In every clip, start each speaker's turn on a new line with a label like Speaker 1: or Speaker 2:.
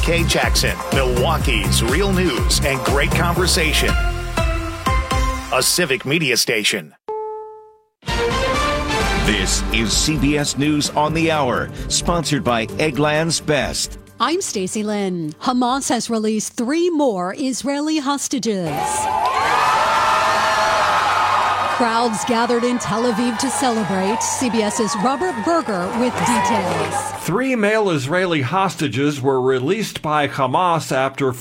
Speaker 1: Kay Jackson, Milwaukee's real news and great conversation. A civic media station.
Speaker 2: This is CBS News on the Hour, sponsored by Eggland's Best.
Speaker 3: I'm Stacey Lynn. Hamas has released 3 more Israeli hostages. Crowds gathered in Tel Aviv to celebrate. CBS's Robert Berger with details.
Speaker 4: 3 male Israeli hostages were released by Hamas after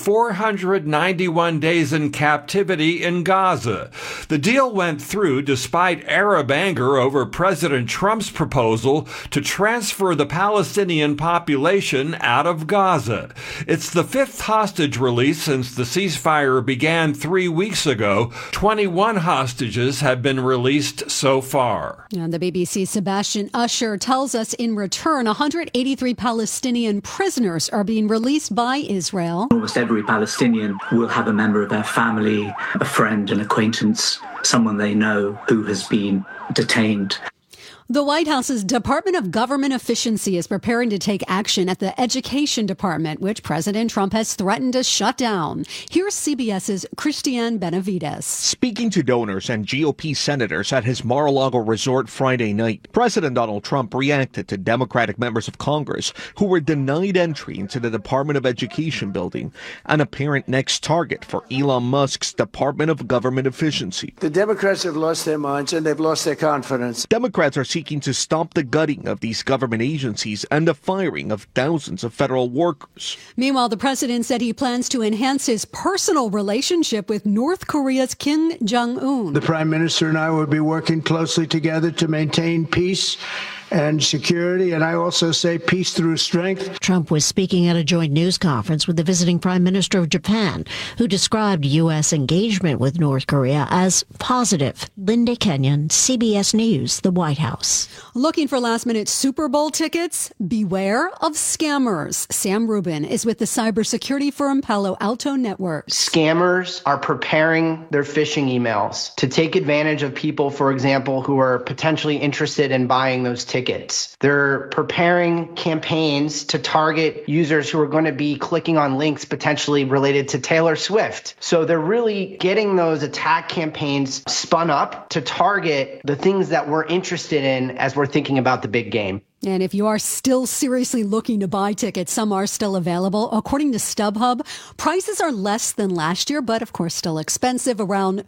Speaker 4: 491 days in captivity in Gaza. The deal went through despite Arab anger over President Trump's proposal to transfer the Palestinian population out of Gaza. It's the 5th hostage release since the ceasefire began 3 weeks ago. 21 hostages have been released so far.
Speaker 3: And the BBC's Sebastian Usher tells us in return, 183 Palestinian prisoners are being released by Israel.
Speaker 5: Almost every Palestinian will have a member of their family, a friend, an acquaintance, someone they know who has been detained.
Speaker 3: The White House's Department of Government Efficiency is preparing to take action at the Education Department, which President Trump has threatened to shut down. Here's CBS's Christiane Benavides.
Speaker 6: Speaking to donors and GOP senators at his Mar-a-Lago resort Friday night, President Donald Trump reacted to Democratic members of Congress who were denied entry into the Department of Education building, an apparent next target for Elon Musk's Department of Government Efficiency.
Speaker 7: The Democrats have lost their minds and they've lost their confidence.
Speaker 6: Democrats are seeking to stop the gutting of these government agencies and the firing of thousands of federal workers.
Speaker 3: Meanwhile, the president said he plans to enhance his personal relationship with North Korea's Kim Jong-un.
Speaker 7: The Prime Minister and I will be working closely together to maintain peace and security, and I also say peace through strength.
Speaker 8: Trump was speaking at a joint news conference with the visiting Prime Minister of Japan, who described U.S. engagement with North Korea as positive. Linda Kenyon, CBS News, the White House.
Speaker 3: Looking for last-minute Super Bowl tickets? Beware of scammers. Sam Rubin is with the cybersecurity firm Palo Alto Networks.
Speaker 9: Scammers are preparing their phishing emails to take advantage of people, for example, who are potentially interested in buying those tickets. They're preparing campaigns to target users who are going to be clicking on links potentially related to Taylor Swift. So they're really getting those attack campaigns spun up to target the things that we're interested in as we're thinking about the big game.
Speaker 3: And if you are still seriously looking to buy tickets, some are still available. According to StubHub, prices are less than last year, but of course still expensive, around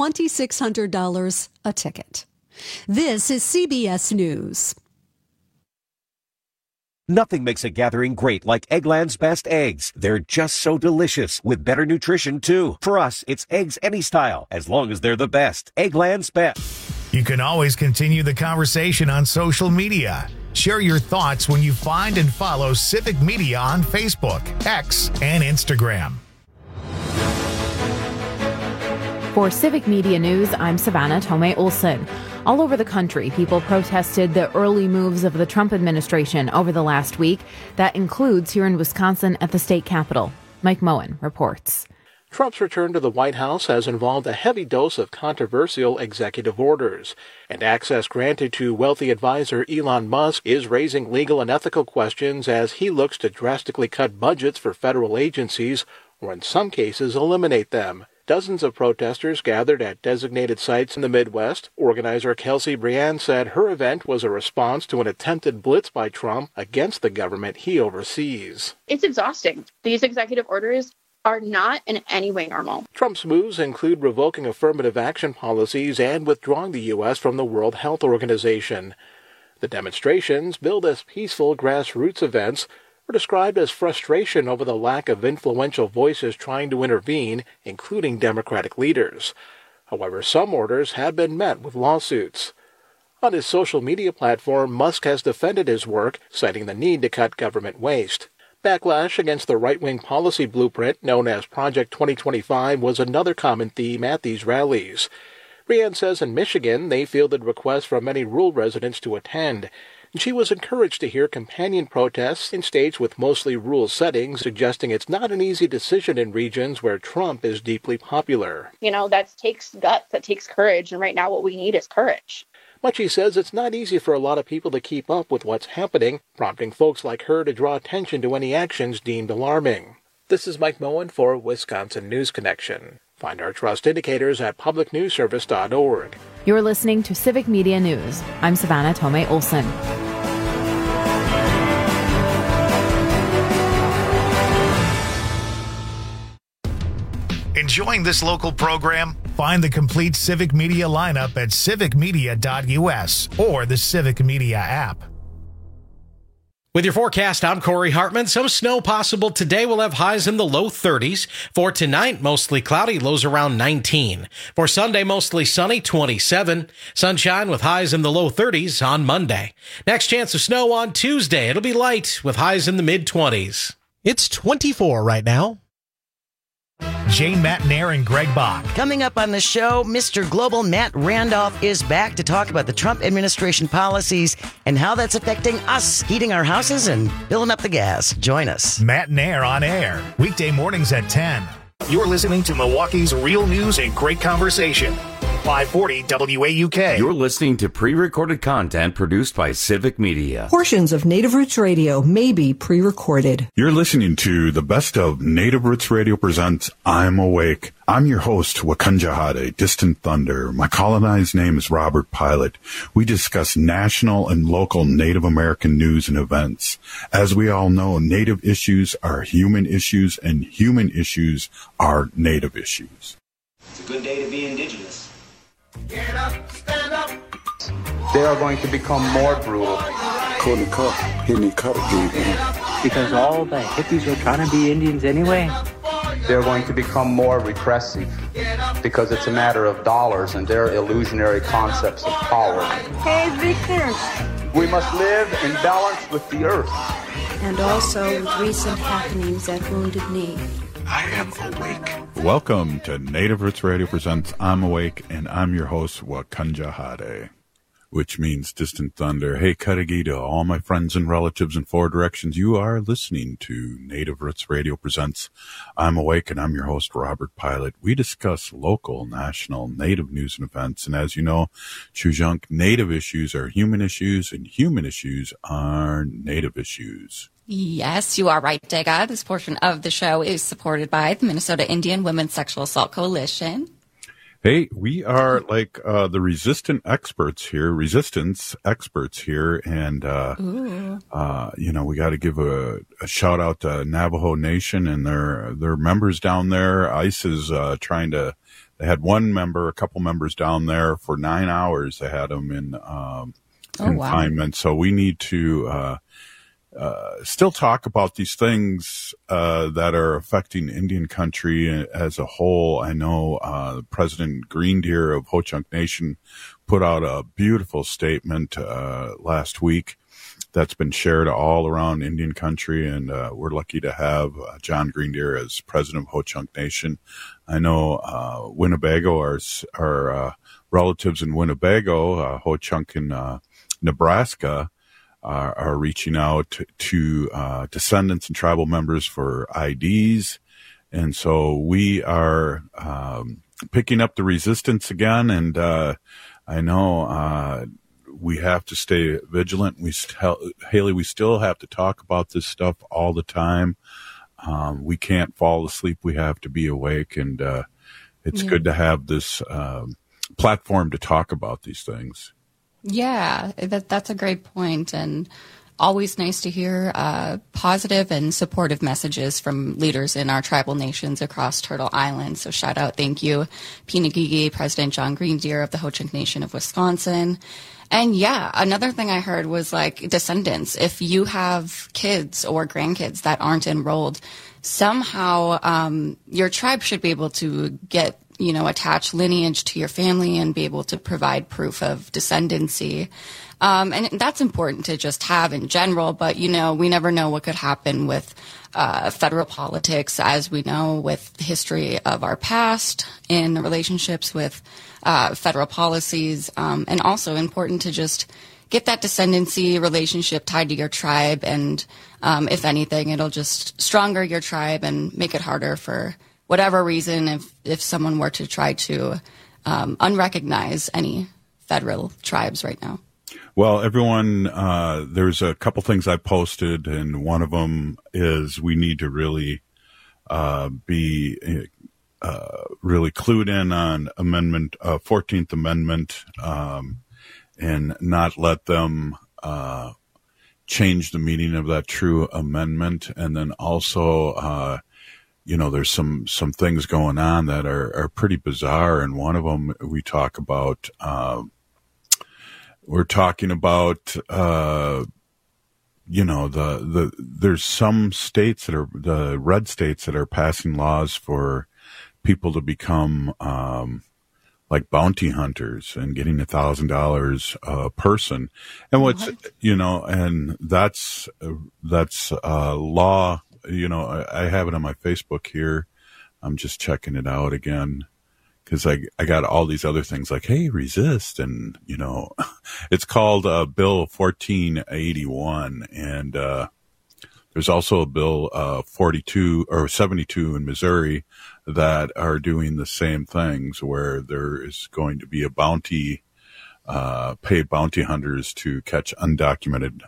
Speaker 3: $2,600 a ticket. This is CBS News.
Speaker 2: Nothing makes a gathering great like Eggland's Best eggs. They're just so delicious, with better nutrition, too. For us, it's eggs any style, as long as they're the best. Eggland's Best.
Speaker 1: You can always continue the conversation on social media. Share your thoughts when you find and follow Civic Media on Facebook, X, and Instagram.
Speaker 10: For Civic Media News, I'm Savannah Tomei-Olson. All over the country, people protested the early moves of the Trump administration over the last week. That includes here in Wisconsin at the state capitol. Mike Moen reports.
Speaker 11: Trump's return to the White House has involved a heavy dose of controversial executive orders, and access granted to wealthy advisor Elon Musk is raising legal and ethical questions as he looks to drastically cut budgets for federal agencies, or in some cases eliminate them. Dozens of protesters gathered at designated sites in the Midwest. Organizer Kelsey Briand said her event was a response to an attempted blitz by Trump against the government he oversees.
Speaker 12: It's exhausting. These executive orders are not in any way normal.
Speaker 11: Trump's moves include revoking affirmative action policies and withdrawing the U.S. from the World Health Organization. The demonstrations, billed as peaceful grassroots events, were described as frustration over the lack of influential voices trying to intervene, including Democratic leaders. However, some orders have been met with lawsuits. On his social media platform, Musk has defended his work, citing the need to cut government waste. Backlash against the right-wing policy blueprint known as Project 2025 was another common theme at these rallies. Briand says in Michigan they fielded requests from many rural residents to attend. She was encouraged to hear companion protests in states with mostly rural settings, suggesting it's not an easy decision in regions where Trump is deeply popular.
Speaker 12: That takes guts, that takes courage, and right now what we need is courage.
Speaker 11: Muchie says it's not easy for a lot of people to keep up with what's happening, prompting folks like her to draw attention to any actions deemed alarming. This is Mike Moen for Wisconsin News Connection. Find our trust indicators at publicnewsservice.org.
Speaker 10: You're listening to Civic Media News. I'm Savannah Tomei Olson.
Speaker 1: Enjoying this local program? Find the complete Civic Media lineup at civicmedia.us or the Civic Media app.
Speaker 13: With your forecast, I'm Corey Hartman. Some snow possible today. We'll have highs in the low 30s. For tonight, mostly cloudy, lows around 19. For Sunday, mostly sunny, 27. Sunshine with highs in the low 30s on Monday. Next chance of snow on Tuesday. It'll be light with highs in the mid-20s. It's 24 right now.
Speaker 1: Jane Matnair and Greg Bach.
Speaker 14: Coming up on the show, Mr. Global Matt Randolph is back to talk about the Trump administration policies and how that's affecting us, heating our houses and filling up the gas. Join us.
Speaker 1: Matnair on air, weekday mornings at 10. You're listening to Milwaukee's real news and great conversation. 540 WAUK.
Speaker 15: You're listening to pre-recorded content produced by Civic Media.
Speaker 16: Portions of Native Roots Radio may be pre-recorded.
Speaker 17: You're listening to the best of Native Roots Radio presents I'm Awake. I'm your host, Wakunjahade, Distant Thunder. My colonized name is Robert Pilot. We discuss national and local Native American news and events. As we all know, Native issues are human issues, and human issues are Native issues.
Speaker 18: It's a good day to be Indigenous.
Speaker 19: Get up, stand up.
Speaker 20: They are going to become more brutal.
Speaker 21: Because all the hippies were trying to be Indians anyway.
Speaker 20: They're going to become more repressive because it's a matter of dollars and their illusionary concepts of power.
Speaker 22: Hey, Victor.
Speaker 20: We must live in balance with the earth.
Speaker 22: And also with recent happenings at Wounded Knee.
Speaker 17: I am awake. Welcome to Native Roots Radio presents I'm Awake, and I'm your host, Wakunjahade, which means Distant Thunder. Hey, Cudahy, to all my friends and relatives in four directions, you are listening to Native Roots Radio presents I'm Awake, and I'm your host, Robert Pilot. We discuss local, national, Native news and events, and as you know, Chujunk, Native issues are human issues, and human issues are Native issues.
Speaker 23: Yes, you are right, Dega. This portion of the show is supported by the Minnesota Indian Women's Sexual Assault Coalition.
Speaker 17: Hey, we are like the resistance experts here, and you know, we got to give a shout out to Navajo Nation and their members down there. ICE is trying to. They had a couple members down there for 9 hours. They had them in confinement. Wow. So we need to. Still talk about these things that are affecting Indian country as a whole. I know President Green Deer of Ho Chunk Nation put out a beautiful statement last week that's been shared all around Indian country, and we're lucky to have John Green Deer as president of Ho Chunk Nation. I know Winnebago, our relatives in Winnebago, Ho Chunk in Nebraska, are reaching out to descendants and tribal members for IDs. And so we are picking up the resistance again. And I know we have to stay vigilant. Haley, we still have to talk about this stuff all the time. We can't fall asleep. We have to be awake. And it's good to have this platform to talk about these things.
Speaker 23: Yeah, that's a great point, and always nice to hear positive and supportive messages from leaders in our tribal nations across Turtle Island. So shout out, thank you, Pinagigi, President John Green Deer of the Ho Chunk Nation of Wisconsin. And yeah, another thing I heard was like descendants. If you have kids or grandkids that aren't enrolled, somehow your tribe should be able to get attach lineage to your family and be able to provide proof of descendancy. And that's important to just have in general, but, we never know what could happen with federal politics, as we know with the history of our past in relationships with federal policies, and also important to just get that descendancy relationship tied to your tribe. And if anything, it'll just stronger your tribe and make it harder for whatever reason, if someone were to try to unrecognize any federal tribes right now.
Speaker 17: Well, everyone, there's a couple things I posted, and one of them is we need to really be really clued in on 14th Amendment, and not let them change the meaning of that true amendment. And then also, there's some things going on that are pretty bizarre. And one of them we talk about, we're talking about, there's some states that are the red states that are passing laws for people to become, like bounty hunters and getting $1,000 a person. And and that's law. I have it on my Facebook here. I'm just checking it out again, because I got all these other things like, hey, resist. And, it's called Bill 1481. And there's also a Bill 42 or 72 in Missouri that are doing the same things, where there is going to be a bounty, pay bounty hunters to catch undocumented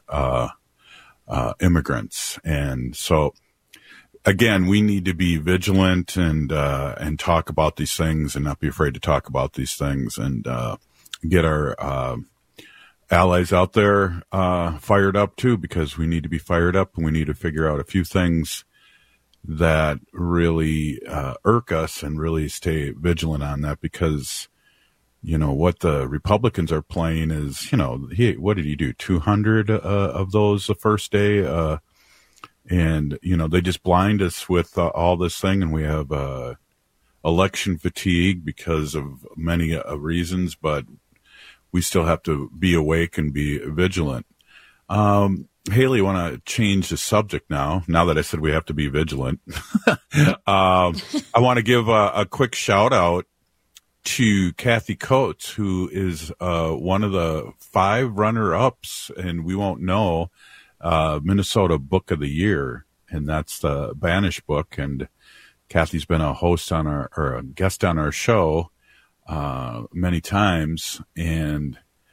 Speaker 17: immigrants. And so, again, we need to be vigilant and talk about these things, and not be afraid to talk about these things, and get our allies out there fired up too, because we need to be fired up, and we need to figure out a few things that really irk us, and really stay vigilant on that, because what the Republicans are playing is, what did he do? 200 of those the first day. And, they just blind us with all this thing, and we have election fatigue because of many reasons, but we still have to be awake and be vigilant. Haley, I want to change the subject now that I said we have to be vigilant. I want to give a quick shout out to Kathy Coates, who is one of the 5 runner-ups, and we won't know, Minnesota Book of the Year, and that's the Banish book. And Kathy's been a host on or a guest on our show many times, and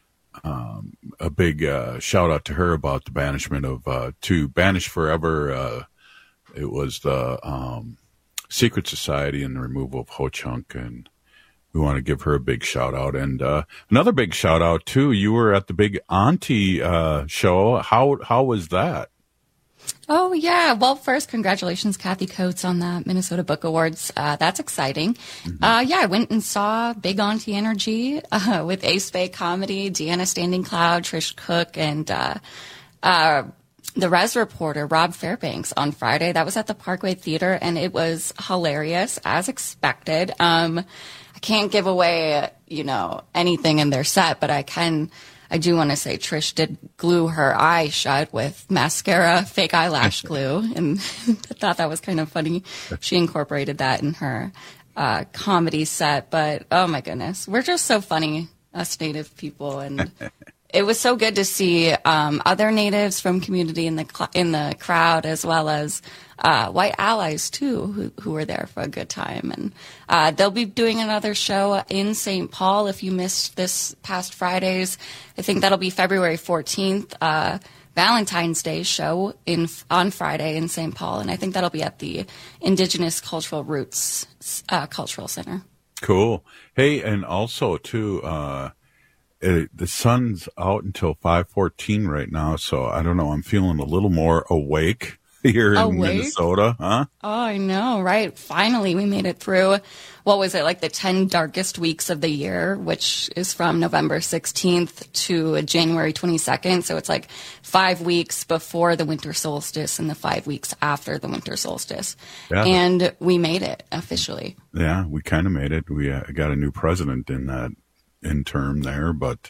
Speaker 17: a big shout out to her about the banishment of to Banish Forever. It was the Secret Society and the removal of Ho Chunk, and we want to give her a big shout out. And another big shout out too, you were at the big Auntie show. How was that?
Speaker 23: Oh, yeah. Well, first, congratulations, Kathy Coates, on the Minnesota Book Awards. That's exciting. Mm-hmm. I went and saw Big Auntie Energy with Ace Bay Comedy, Deanna Standing Cloud, Trish Cook, and the Res reporter, Rob Fairbanks, on Friday. That was at the Parkway Theater, and it was hilarious, as expected. I can't give away, anything in their set, but I do want to say Trish did glue her eye shut with mascara, fake eyelash glue, and I thought that was kind of funny. She incorporated that in her comedy set, but oh my goodness, we're just so funny, us Native people, and it was so good to see other Natives from community in the crowd, as well as white allies too, who were there for a good time. And they'll be doing another show in St. Paul. If you missed this past Friday's, I think that'll be February 14th, Valentine's Day show on Friday in St. Paul, and I think that'll be at the Indigenous Cultural Roots Cultural Center. Cool.
Speaker 17: Hey, and also too, the sun's out until 5:14 right now, so I don't know. I'm feeling a little more awake here in Minnesota, huh?
Speaker 23: Oh, I know, right? Finally, we made it through, what was it, like the 10 darkest weeks of the year, which is from November 16th to January 22nd. So it's like 5 weeks before the winter solstice and the 5 weeks after the winter solstice. Yeah. And we made it officially.
Speaker 17: Yeah, we kind of made it. We got a new president in that term there, but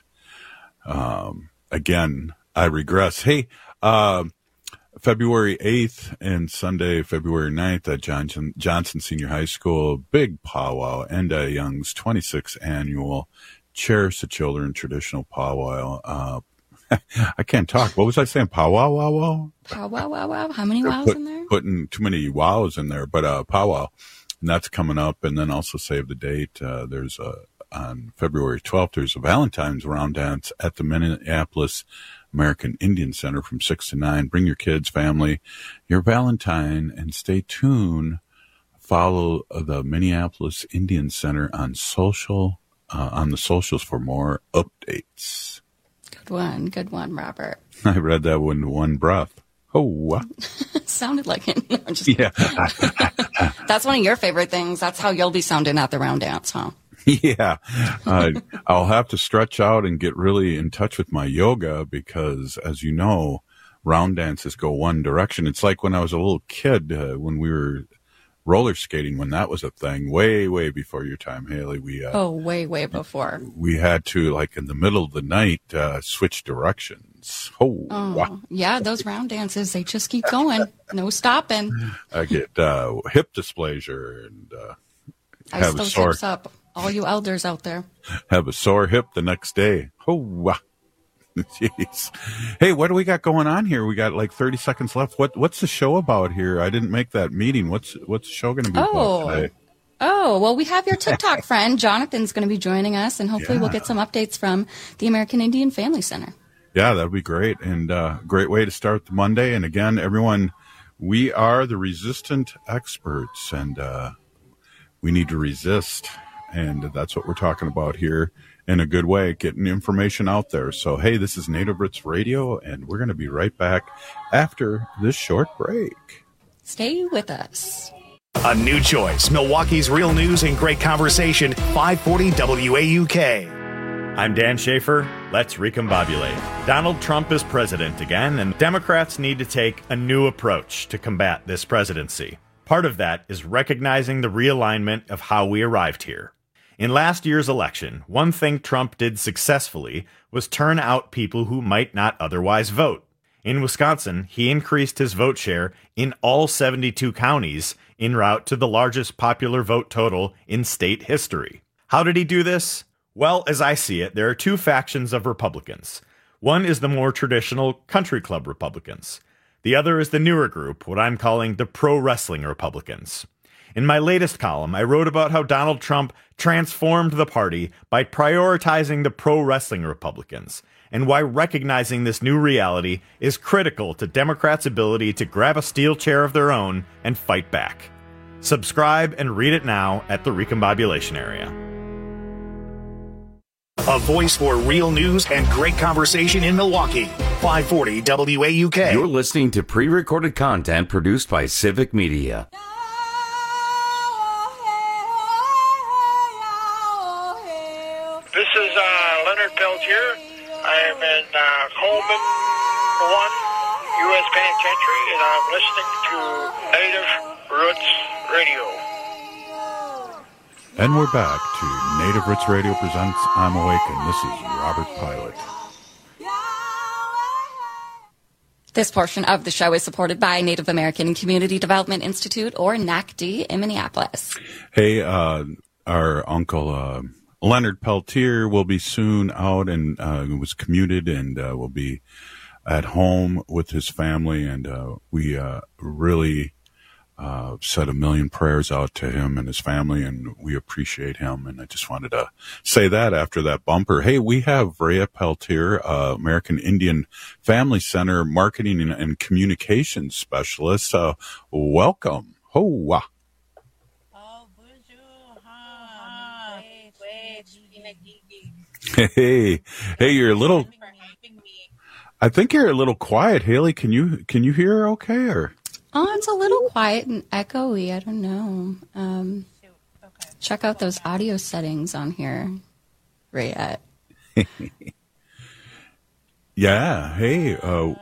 Speaker 17: again, I regress. Hey, February 8th and Sunday, February 9th at Johnson Senior High School, big powwow, Enda Young's 26th annual Cherish the Children traditional powwow. I can't talk. What was I saying? Powwow, wow, wow?
Speaker 23: Powwow, wow, wow. How many wows in there?
Speaker 17: Putting too many wows in there, but powwow. And that's coming up. And then also save the date. There's on February 12th, there's a Valentine's round dance at the Minneapolis American Indian Center from 6 to 9. Bring your kids, family, your Valentine, and stay tuned. Follow the Minneapolis Indian Center on the socials for more updates.
Speaker 23: Good one, Robert.
Speaker 17: I read that one in one breath. Oh,
Speaker 23: sounded like it. No, I'm just kidding. That's one of your favorite things. That's how you'll be sounding at the round dance, huh?
Speaker 17: Yeah. I'll have to stretch out and get really in touch with my yoga because, as you know, round dances go one direction. It's like when I was a little kid, when we were roller skating, when that was a thing, way, way before your time, Haley.
Speaker 23: Way, way before.
Speaker 17: We had to, like, in the middle of the night, switch directions. Wow.
Speaker 23: Yeah, those round dances, they just keep going. No stopping.
Speaker 17: I get hip dysplasia and
Speaker 23: ice those hips up. All you elders out there.
Speaker 17: Have a sore hip the next day. Wow. Jeez. Hey, what do we got going on here? We got like 30 seconds left. What's the show about here? I didn't make that meeting. What's the show going to be about today?
Speaker 23: Oh, well, we have your TikTok friend. Jonathan's going to be joining us, and hopefully we'll get some updates from the American Indian Family Center.
Speaker 17: Yeah, that'd be great. And great way to start the Monday. And again, everyone, we are the resistant experts, and we need to resist. And that's what we're talking about here. In a good way, getting information out there. So, hey, this is Native Roots Radio, and we're going to be right back after this short break.
Speaker 23: Stay with us.
Speaker 1: A new choice, Milwaukee's real news and great conversation, 540 WAUK.
Speaker 4: I'm Dan Schaefer. Let's recombobulate. Donald Trump is president again, and Democrats need to take a new approach to combat this presidency. Part of that is recognizing the realignment of how we arrived here. In last year's election, one thing Trump did successfully was turn out people who might not otherwise vote. In Wisconsin, he increased his vote share in all 72 counties en route to the largest popular vote total in state history. How did he do this? Well, as I see it, there are two factions of Republicans. One is the more traditional country club Republicans. The other is the newer group, what I'm calling the pro-wrestling Republicans. In my latest column, I wrote about how Donald Trump transformed the party by prioritizing the pro-wrestling Republicans, and why recognizing this new reality is critical to Democrats' ability to grab a steel chair of their own and fight back. Subscribe and read it now at the Recombobulation Area.
Speaker 1: A voice for real news and great conversation in Milwaukee. 540 WAUK.
Speaker 15: You're listening to pre-recorded content produced by Civic Media.
Speaker 5: This is Leonard Peltier. I am in Coleman 1 U.S. Penitentiary, and I'm listening to Native Roots Radio.
Speaker 17: And we're back to Native Roots Radio presents I'm Awake, and this is Robert Pilot.
Speaker 23: This portion of the show is supported by Native American Community Development Institute, or NACD, in Minneapolis.
Speaker 17: Hey, our uncle Leonard Peltier will be soon out and was commuted and will be at home with his family. And we really said a million prayers out to him and his family, and we appreciate him. And I just wanted to say that after that bumper. Hey, we have Rhea Peltier, American Indian Family Center Marketing and Communications Specialist. Welcome. Hoa. Hey, you're a little. I think you're a little quiet, Haley. Can you hear okay or?
Speaker 23: Oh, it's a little quiet and echoey. I don't know. Check out those audio settings on here, Rayette.
Speaker 17: Yeah. Hey.
Speaker 6: Okay,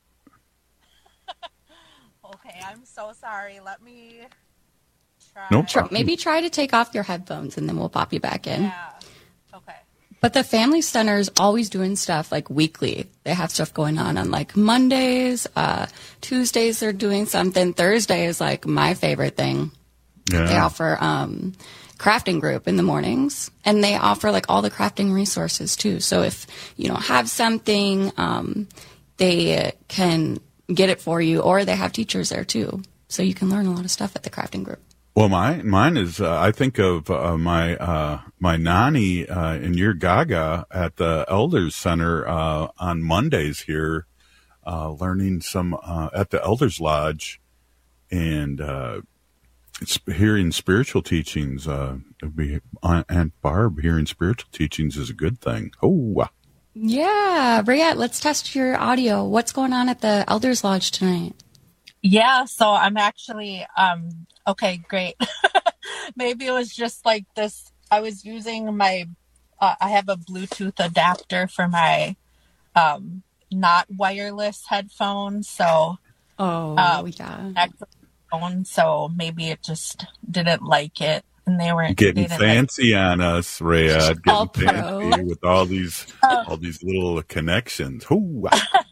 Speaker 6: I'm so sorry. Let me try.
Speaker 17: No
Speaker 23: problem. Maybe try to take off your headphones and then we'll pop you back in.
Speaker 6: Yeah. Okay.
Speaker 23: But the Family Center is always doing stuff like weekly. They have stuff going on like Mondays, Tuesdays they're doing something. Thursday is like my favorite thing. Yeah. They offer crafting group in the mornings, and they offer like all the crafting resources too. So if you don't have something, they can get it for you, or they have teachers there too. So you can learn a lot of stuff at the crafting group.
Speaker 17: Well, mine is, I think of my nanny in your Gaga at the Elders Center on Mondays here, learning some at the Elders Lodge, and it's hearing spiritual teachings. Aunt Barb hearing spiritual teachings is a good thing. Oh,
Speaker 23: yeah, Rayette, let's test your audio. What's going on at the Elders Lodge tonight?
Speaker 6: Yeah, so I'm actually okay, great. Maybe it was just like this. I was using my, I have a Bluetooth adapter for my not wireless headphones. So,
Speaker 23: yeah.
Speaker 6: Phone, so maybe it just didn't like it. And they weren't
Speaker 17: getting fancy on us, Rayette. Getting fancy with all these little connections. Ooh.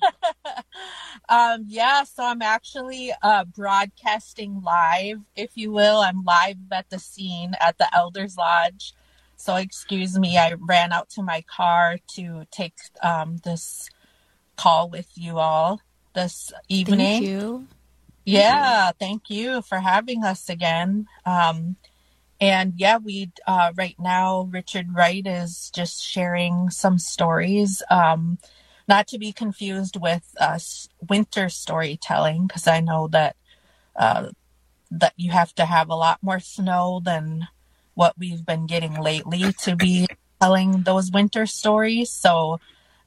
Speaker 6: Yeah, so I'm actually broadcasting live, if you will. I'm live at the scene at the Elders Lodge. So excuse me, I ran out to my car to take this call with you all this evening.
Speaker 23: Thank you.
Speaker 6: Yeah, thank you for having us again. And yeah, we right now, Richard Wright is just sharing some stories. Not to be confused with winter storytelling, because I know that that you have to have a lot more snow than what we've been getting lately to be telling those winter stories. So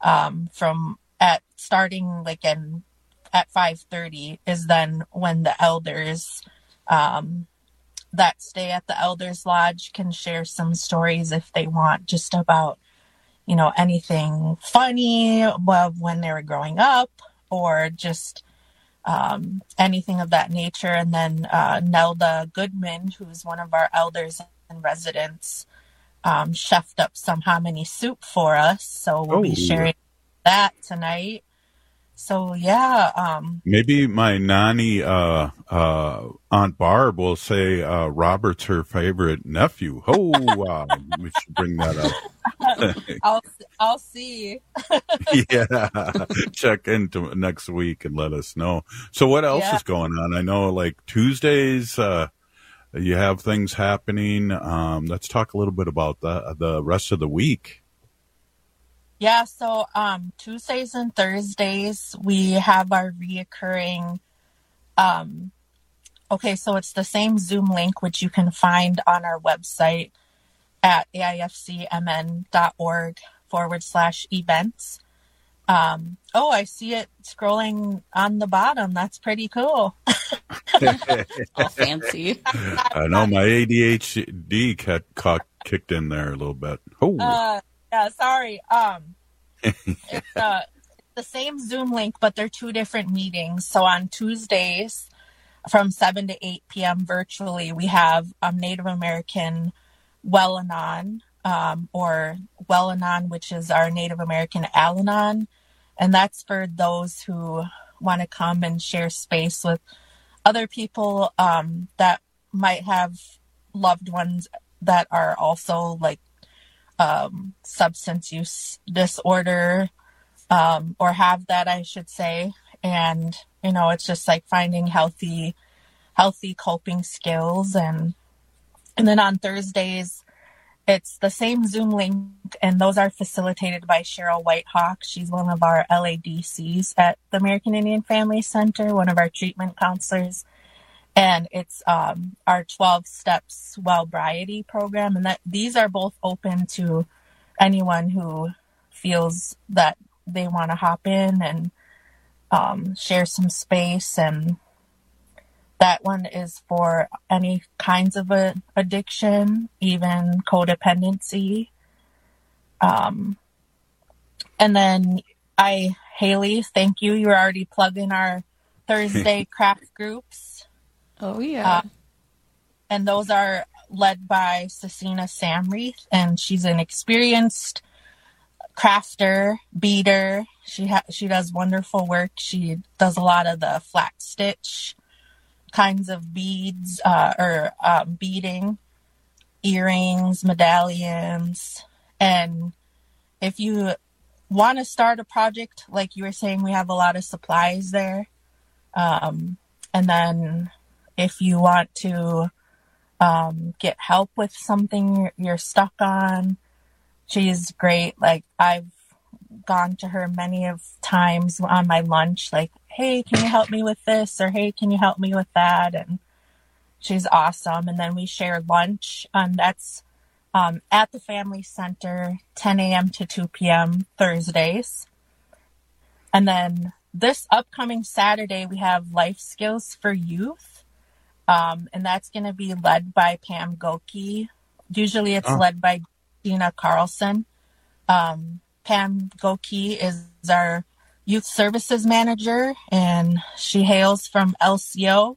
Speaker 6: starting like at 5:30 is then when the elders that stay at the Elders Lodge can share some stories if they want, just about, you know, anything funny when they were growing up, or just anything of that nature. And then Nelda Goodman, who's one of our elders in residence, chefed up some hominy soup for us. So we'll be sharing that tonight. So yeah.
Speaker 17: Maybe my nanny, Aunt Barb, will say Robert's her favorite nephew. Oh, wow. We should bring that up.
Speaker 6: I'll see.
Speaker 17: Yeah. Check into next week and let us know. So what else is going on? I know like Tuesdays, you have things happening. Let's talk a little bit about the rest of the week.
Speaker 6: Yeah, so Tuesdays and Thursdays, we have our reoccurring, so it's the same Zoom link, which you can find on our website at aifcmn.org/events. I see it scrolling on the bottom. That's pretty cool.
Speaker 23: All fancy.
Speaker 17: I know my ADHD kicked in there a little bit. Oh.
Speaker 6: Yeah, sorry. It's the same Zoom link, but they're two different meetings. So on Tuesdays from 7 to 8 p.m. virtually, we have Native American Well-Anon, or Well-Anon, which is our Native American Al-Anon. And that's for those who want to come and share space with other people that might have loved ones that are also like substance use disorder, or have that, I should say. And, you know, it's just like finding healthy coping skills. And then on Thursdays, it's the same Zoom link, and those are facilitated by Cheryl Whitehawk. She's one of our LADCs at the American Indian Family Center, one of our treatment counselors. And it's our 12 Steps Wellbriety program. And that these are both open to anyone who feels that they want to hop in and share some space. And that one is for any kinds of addiction, even codependency. And then Haley, thank you. You're already plugging our Thursday craft groups.
Speaker 23: Oh, yeah.
Speaker 6: And those are led by Cecina Samreath, and she's an experienced crafter, beader. She does wonderful work. She does a lot of the flat stitch kinds of beads, beading, earrings, medallions. And if you want to start a project, like you were saying, we have a lot of supplies there. And then if you want to get help with something you're stuck on. She's great. Like, I've gone to her many of times on my lunch, like, hey, can you help me with this? Or, hey, can you help me with that? And she's awesome. And then we share lunch, and that's at the Family Center, 10 a.m. to 2 p.m. Thursdays. And then this upcoming Saturday, we have Life Skills for Youth. And that's going to be led by Pam Goki. Usually it's led by Gina Carlson. Pam Goki is our youth services manager, and she hails from LCO.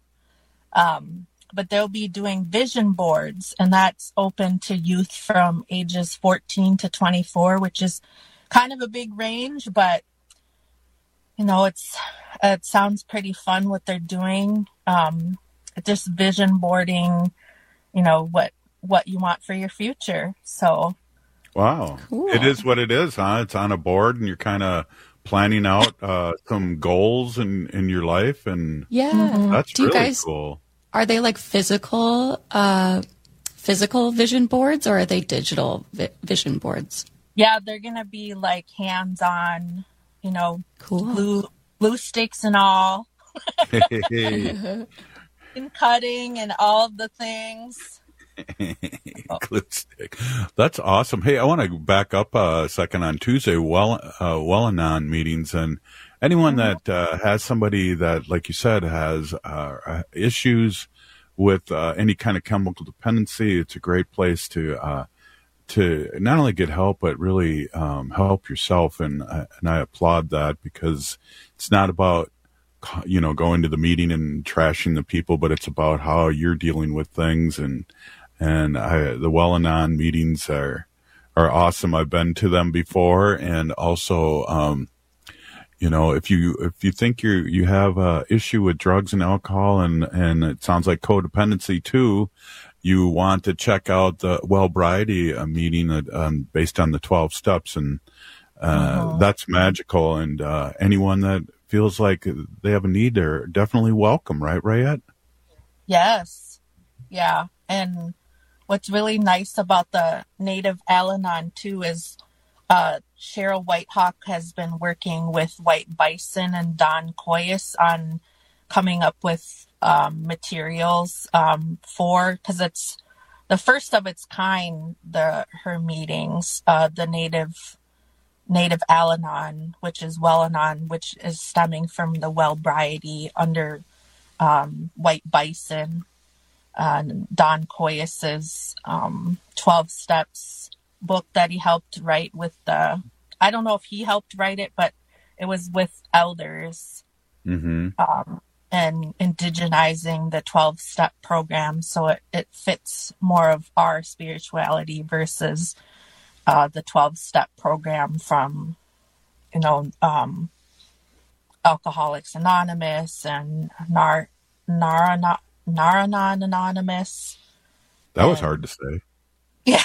Speaker 6: But they'll be doing vision boards, and that's open to youth from ages 14 to 24, which is kind of a big range, but you know, it sounds pretty fun what they're doing. Just vision boarding, you know, what you want for your future. So
Speaker 17: wow, cool. It is what it is, huh? It's on a board, and you're kind of planning out some goals in your life, and that's really cool.
Speaker 23: Are they like physical vision boards, or are they digital vision boards?
Speaker 6: Yeah, they're gonna be like hands-on, you know,
Speaker 23: cool.
Speaker 6: glue sticks and all, and cutting and all of the things.
Speaker 17: Glue stick. That's awesome. Hey, I want to back up a second. On Tuesday, Well-Anon meetings, and anyone that has somebody that, like you said, has issues with any kind of chemical dependency, it's a great place to not only get help, but really help yourself. And I applaud that, because it's not about, you know, going to the meeting and trashing the people, but it's about how you're dealing with things. And the Well-Anon meetings are awesome. I've been to them before, and also, you know, if you think you have a issue with drugs and alcohol, and it sounds like codependency too, you want to check out the Wellbriety meeting based on the 12 steps, and that's magical. And anyone that feels like they have a need, they're definitely welcome, right, Rayette?
Speaker 6: Yes, yeah. And what's really nice about the Native Al-Anon too is Cheryl Whitehawk has been working with White Bison and Don Koyas on coming up with materials because it's the first of its kind, her meetings, the Native Al-Anon, which is Well-Anon, which is stemming from the Wellbriety under White Bison, Don Koyas's 12 Steps book that he helped write with I don't know if he helped write it, but it was with elders and indigenizing the 12-step program. So it fits more of our spirituality versus the 12-step program from, you know, Alcoholics Anonymous and Nar-Anon Anonymous.
Speaker 17: That was hard to say.
Speaker 6: Yeah.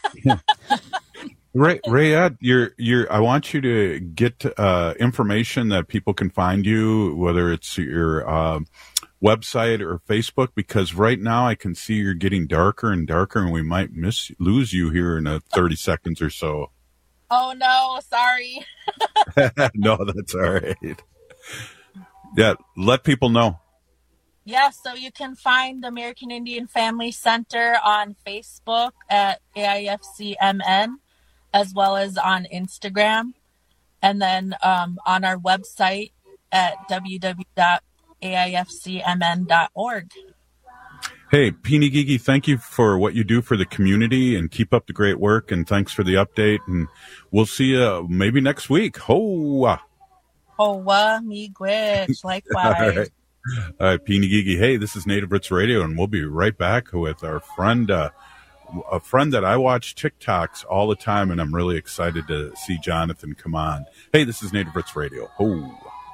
Speaker 17: Rayette, I want you to get information that people can find you, whether it's your website or Facebook, because right now I can see you're getting darker and darker, and we might lose you here in 30 seconds or so.
Speaker 6: Oh no, sorry.
Speaker 17: No, that's all right. Yeah, let people know.
Speaker 6: Yeah, so you can find the American Indian Family Center on Facebook at AIFCMN, as well as on Instagram, and then on our website at www.aifcmn.org.
Speaker 17: Hey, Peeny Gigi, thank you for what you do for the community, and keep up the great work, and thanks for the update, and we'll see you maybe next week. Hoa!
Speaker 6: Hoa, miigwech, likewise.
Speaker 17: All right, Peeny Gigi. Hey, this is Native Roots Radio, and we'll be right back with our friend, a friend that I watch TikToks all the time, and I'm really excited to see Jonathan come on. Hey, this is Native Roots Radio. Ho!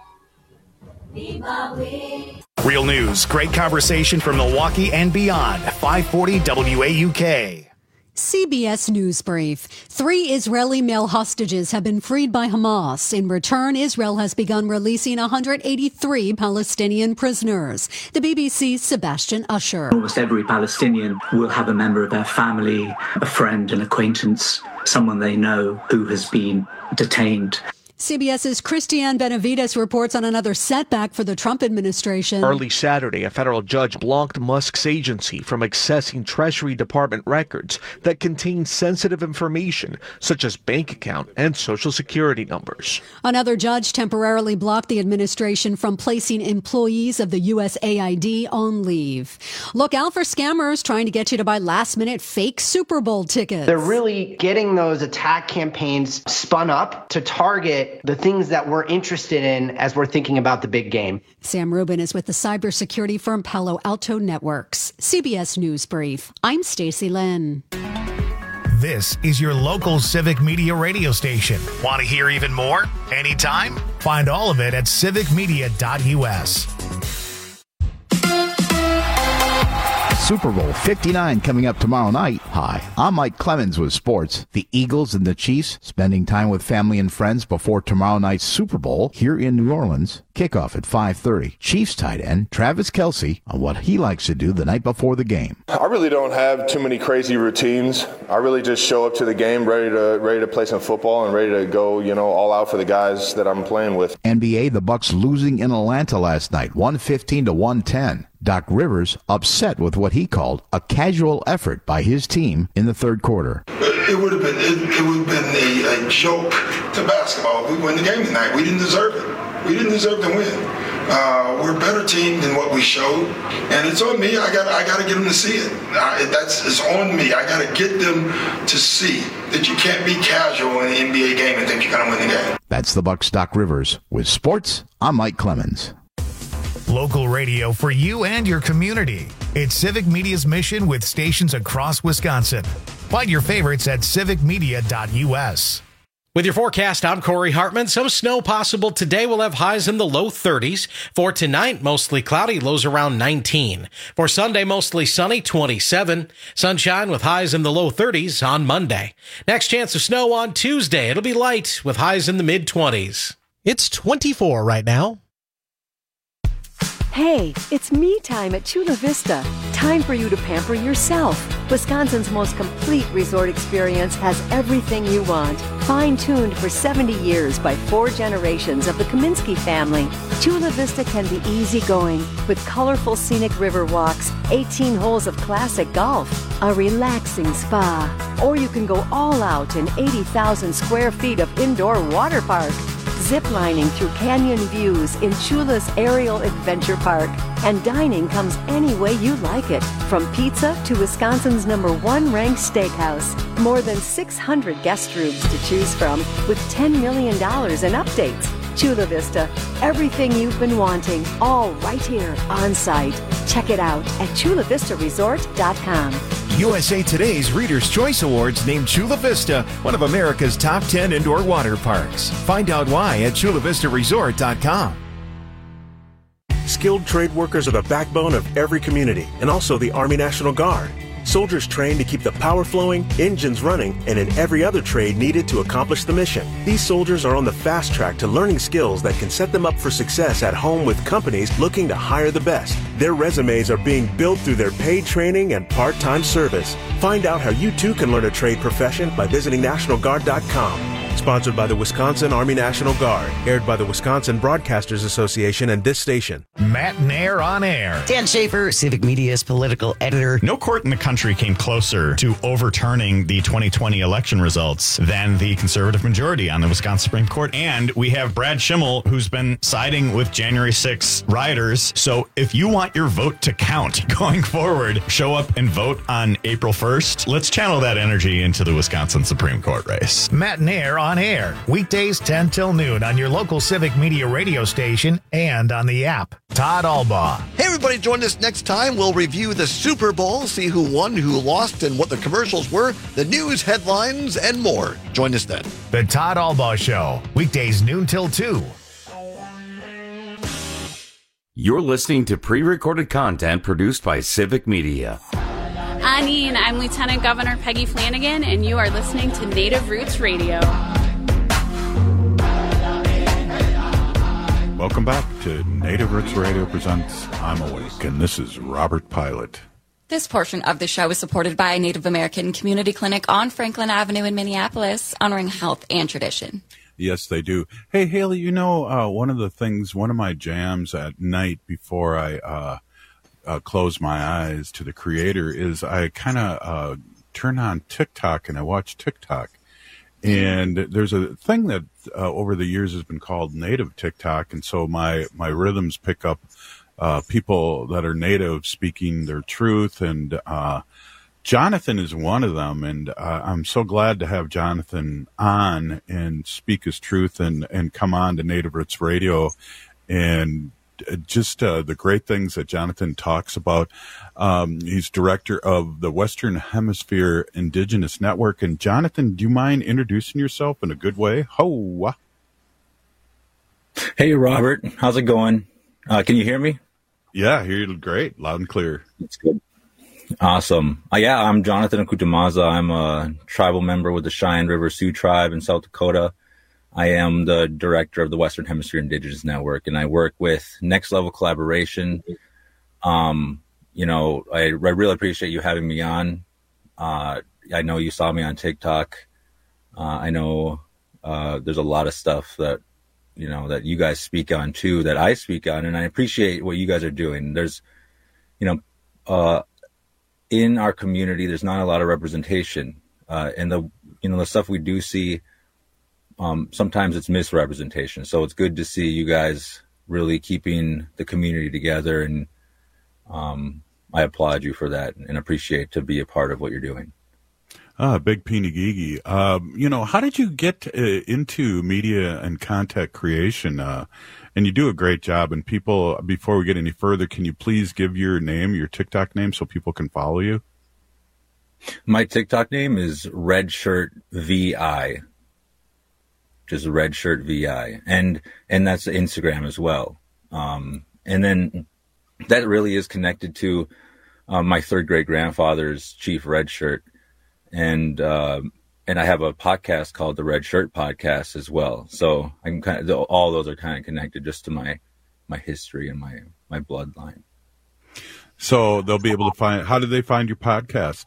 Speaker 1: Real news, great conversation from Milwaukee and beyond. 540 WAUK.
Speaker 3: CBS News Brief. 3 Israeli male hostages have been freed by Hamas. In return, Israel has begun releasing 183 Palestinian prisoners. The BBC's Sebastian Usher.
Speaker 7: Almost every Palestinian will have a member of their family, a friend, an acquaintance, someone they know who has been detained.
Speaker 3: CBS's Christiane Benavides reports on another setback for the Trump administration.
Speaker 8: Early Saturday, a federal judge blocked Musk's agency from accessing Treasury Department records that contain sensitive information, such as bank account and Social Security numbers.
Speaker 3: Another judge temporarily blocked the administration from placing employees of the USAID on leave. Look out for scammers trying to get you to buy last-minute fake Super Bowl tickets.
Speaker 9: They're really getting those attack campaigns spun up to target the things that we're interested in as we're thinking about the big game.
Speaker 3: Sam Rubin is with the cybersecurity firm Palo Alto Networks. CBS News Brief. I'm Stacey Lynn.
Speaker 1: This is your local Civic Media radio station. Want to hear even more? Anytime? Find all of it at civicmedia.us.
Speaker 24: Super Bowl 59 coming up tomorrow night. Hi, I'm Mike Clemens with sports. The Eagles and the Chiefs spending time with family and friends before tomorrow night's Super Bowl here in New Orleans. Kickoff at 5:30. Chiefs tight end Travis Kelce on what he likes to do the night before the game.
Speaker 25: I really don't have too many crazy routines. I really just show up to the game ready to play some football and ready to go, all out for the guys that I'm playing with.
Speaker 24: NBA, the Bucks losing in Atlanta last night, 115-110. Doc Rivers upset with what he called a casual effort by his team in the third quarter.
Speaker 26: It would have been a joke to basketball if we win the game tonight. We didn't deserve it. We didn't deserve to win. We're a better team than what we showed, and it's on me. I got to get them to see it. It's on me. I got to get them to see that you can't be casual in the NBA game and think you're going to win the game.
Speaker 24: That's the Bucks' Doc Rivers. With sports, I'm Mike Clemens.
Speaker 1: Local radio for you and your community. It's Civic Media's mission with stations across Wisconsin. Find your favorites at civicmedia.us.
Speaker 13: With your forecast, I'm Corey Hartman. Some snow possible today. We'll have highs in the low 30s. For tonight, mostly cloudy, lows around 19. For Sunday, mostly sunny, 27. Sunshine with highs in the low 30s on Monday. Next chance of snow on Tuesday. It'll be light with highs in the mid-20s. It's 24 right now.
Speaker 27: Hey, it's me time at Chula Vista. Time for you to pamper yourself. Wisconsin's most complete resort experience has everything you want. Fine-tuned for 70 years by 4 generations of the Kaminsky family, Chula Vista can be easygoing with colorful scenic river walks, 18 holes of classic golf, a relaxing spa, or you can go all out in 80,000 square feet of indoor water park. Ziplining through canyon views in Chula's Aerial Adventure Park. And dining comes any way you like it, from pizza to Wisconsin's #1 ranked steakhouse. More than 600 guest rooms to choose from with $10 million in updates. Chula Vista, everything you've been wanting, all right here on site. Check it out at chulavistaresort.com.
Speaker 28: USA Today's Reader's Choice Awards named Chula Vista one of America's top 10 indoor water parks. Find out why at chulavistaresort.com.
Speaker 29: Skilled trade workers are the backbone of every community, and also the Army National Guard. Soldiers trained to keep the power flowing, engines running, and in every other trade needed to accomplish the mission. These soldiers are on the fast track to learning skills that can set them up for success at home with companies looking to hire the best. Their resumes are being built through their paid training and part-time service. Find out how you too can learn a trade profession by visiting NationalGuard.com. Sponsored by the Wisconsin Army National Guard. Aired by the Wisconsin Broadcasters Association and this station.
Speaker 1: Matt Nair on air.
Speaker 14: Dan Schaefer, Civic Media's political editor.
Speaker 30: No court in the country came closer to overturning the 2020 election results than the conservative majority on the Wisconsin Supreme Court. And we have Brad Schimmel, who's been siding with January 6th rioters. So if you want your vote to count going forward, show up and vote on April 1st. Let's channel that energy into the Wisconsin Supreme Court race.
Speaker 1: Matt Nair on air, weekdays 10 till noon on your local Civic Media radio station and on the app. Todd Albaugh.
Speaker 31: Hey everybody, join us next time. We'll review the Super Bowl, see who won, who lost, and what the commercials were, the news headlines, and more. Join us then.
Speaker 1: The Todd Albaugh Show, weekdays noon till 2.
Speaker 15: You're listening to pre-recorded content produced by Civic Media.
Speaker 2: Anine, I'm Lieutenant Governor Peggy Flanagan, and you are listening to Native Roots Radio.
Speaker 17: Welcome back to Native Roots Radio presents I'm Awake, and this is Robert Pilot.
Speaker 23: This portion of the show is supported by Native American Community Clinic on Franklin Avenue in Minneapolis, honoring health and tradition.
Speaker 17: Yes, they do. Hey, Haley, one of my jams at night before I close my eyes to the Creator is I kind of turn on TikTok and I watch TikTok. And there's a thing that over the years has been called native TikTok. And so my rhythms pick up people that are native speaking their truth. And Jonathan is one of them. And I'm so glad to have Jonathan on and speak his truth and come on to Native Roots Radio and just the great things that Jonathan talks about. He's director of the Western Hemisphere Indigenous Network. And Jonathan, do you mind introducing yourself in a good way? Ho!
Speaker 4: Hey, Robert. How's it going? Can you hear me?
Speaker 17: Yeah, I hear you great. Loud and clear.
Speaker 4: That's good. Awesome. I'm Jonathan Akutamaza. I'm a tribal member with the Cheyenne River Sioux Tribe in South Dakota. I am the director of the Western Hemisphere Indigenous Network, and I work with Next Level Collaboration. I really appreciate you having me on. I know you saw me on TikTok. I know there's a lot of stuff that you guys speak on too, that I speak on, and I appreciate what you guys are doing. There's, in our community, there's not a lot of representation, and the stuff we do see. Sometimes it's misrepresentation. So it's good to see you guys really keeping the community together. And I applaud you for that and appreciate to be a part of what you're doing.
Speaker 17: Big Pinigigi. How did you get into media and content creation? And you do a great job. And people, before we get any further, can you please give your name, your TikTok name, so people can follow you?
Speaker 4: My TikTok name is Redshirt VI. Just Redshirt VI, and that's Instagram as well. And then that really is connected to my third great grandfather's Chief Redshirt, and I have a podcast called the Redshirt Podcast as well. So I can all those are kind of connected just to my history and my bloodline.
Speaker 17: So they'll be able to find. How do they find your podcast?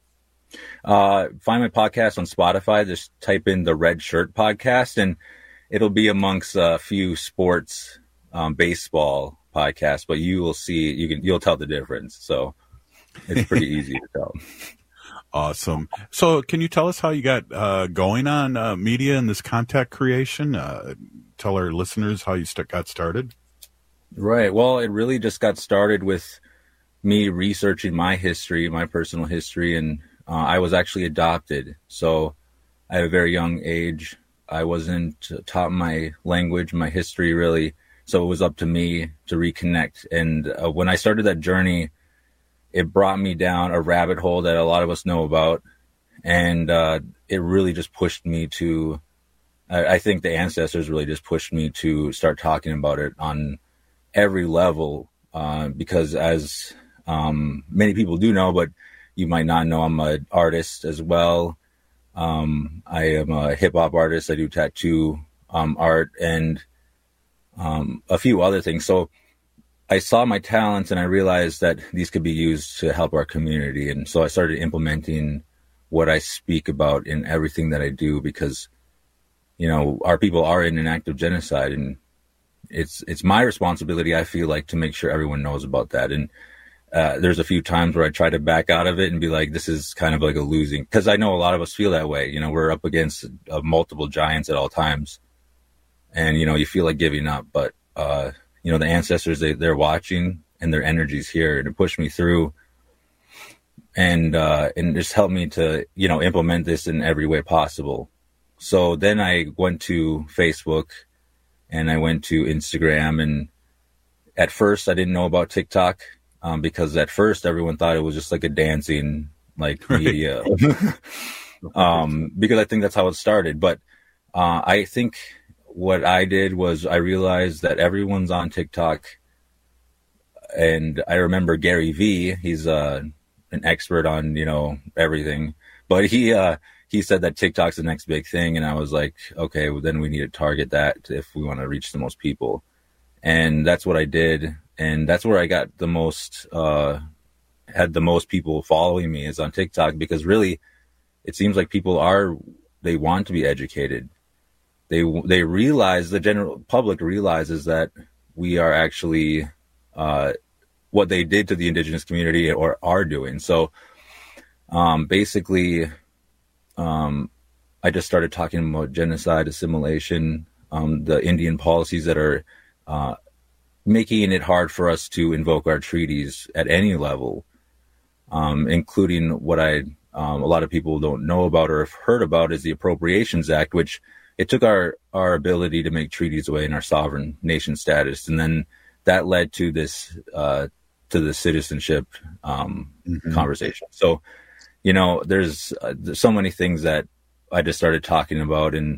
Speaker 4: Find my podcast on Spotify. Just type in the Red Shirt Podcast, and it'll be amongst a few sports, baseball podcasts. But you will see, you'll tell the difference. So it's pretty easy to tell.
Speaker 17: Awesome. So can you tell us how you got going on media and this content creation? Tell our listeners how you got started.
Speaker 4: Right. Well, it really just got started with me researching my history, my personal history, and I was actually adopted. So at a very young age, I wasn't taught my language, my history really. So it was up to me to reconnect. And when I started that journey, it brought me down a rabbit hole that a lot of us know about. And it really just pushed me to, I think the ancestors really just pushed me to start talking about it on every level. Because as many people do know, but you might not know, I'm an artist as well. I am a hip hop artist. I do tattoo art and a few other things. So I saw my talents and I realized that these could be used to help our community. And so I started implementing what I speak about in everything that I do, because, our people are in an act of genocide, and it's my responsibility, I feel like, to make sure everyone knows about that. And there's a few times where I try to back out of it and be like, this is kind of like a losing, because I know a lot of us feel that way. We're up against multiple giants at all times, and, you feel like giving up, but, the ancestors, they're watching, and their energy's here to push me through and just help me to, implement this in every way possible. So then I went to Facebook and I went to Instagram, and at first I didn't know about TikTok. Because at first everyone thought it was just like a dancing media, because I think that's how it started. But I think what I did was I realized that everyone's on TikTok, and I remember Gary Vee. He's an expert on, everything, but he said that TikTok's the next big thing. And I was like, okay, well, then we need to target that if we want to reach the most people. And that's what I did. And that's where I got the most, had the most people following me is on TikTok, because really it seems like people they want to be educated. They realize, the general public realizes that we are actually, what they did to the indigenous community or are doing. So, basically, I just started talking about genocide, assimilation, the Indian policies that are making it hard for us to invoke our treaties at any level, including what a lot of people don't know about or have heard about is the Appropriations Act, which it took our ability to make treaties away in our sovereign nation status. And then that led to this, to the citizenship conversation. So, there's so many things that I just started talking about, and